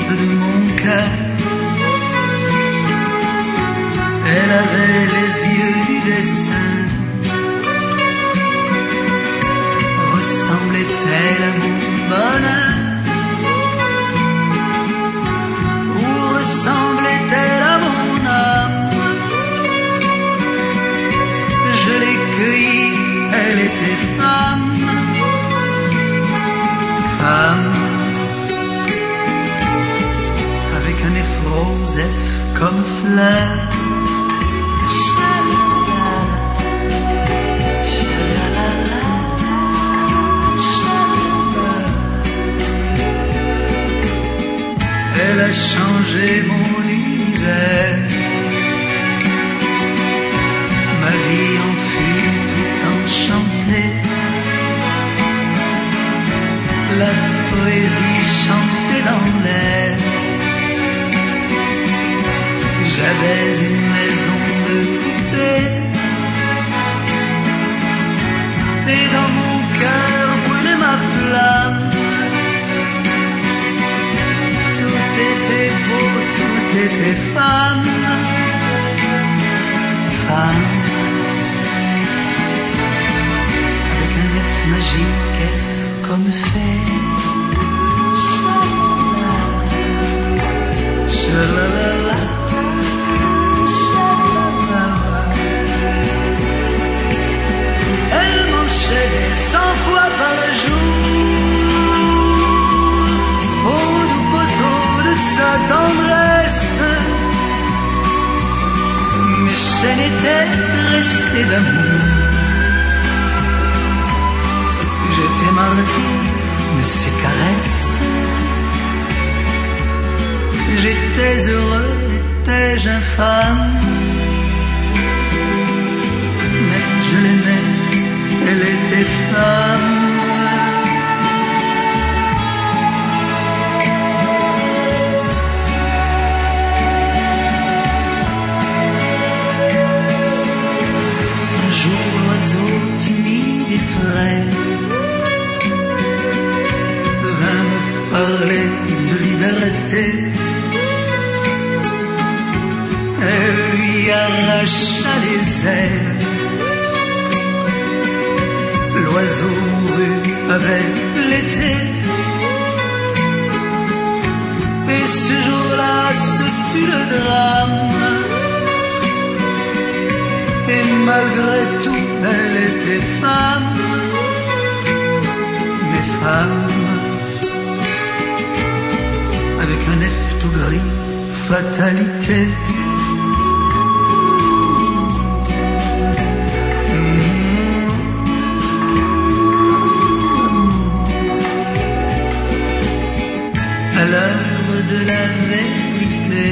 de mon cœur. Elle avait les yeux du destin. Ressemblait-elle à mon bonheur? Ou ressemblait-elle à mon âme? Je l'ai cueillie, elle était femme. Femme, avec un effrosef comme fleur. Elle a changé mon univers. Ma vie en fut tout enchantée. La poésie chantée dans l'air. J'avais une maison de poupée. Et dans mon cœur brûlait ma flamme. Tout était beau, tout était femme. Femme, avec un F magique, F comme fait. Shalalala, shalalala. Elle m'enchaînait 100 fois par jour au doux poteau de sa tendresse. Mes chaînes étaient dressées d'amour. J'étais martyr de ses caresses. J'étais heureux, étais-je infâme? Mais je l'aimais, elle était femme. Un jour l'oiseau timide et frais vint me parler de liberté. Elle lui arracha les ailes. L'oiseau mourut avec l'été. Et ce jour-là, ce fut le drame. Et malgré tout, elle était femme. Mais femme, avec un F tout gris, fatalité. À l'heure de la vérité,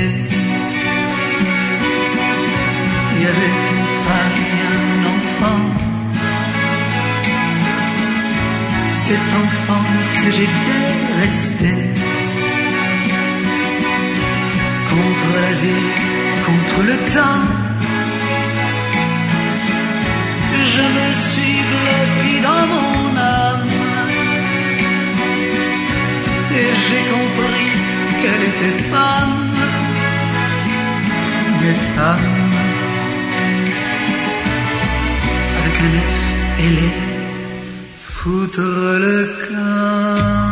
il y avait une femme et un enfant. Cet enfant que j'étais resté contre la vie, contre le temps. Je me suis blotti dans mon âme. Et j'ai compris qu'elle était femme. Mais femme, avec un F, elle est foutre le camp.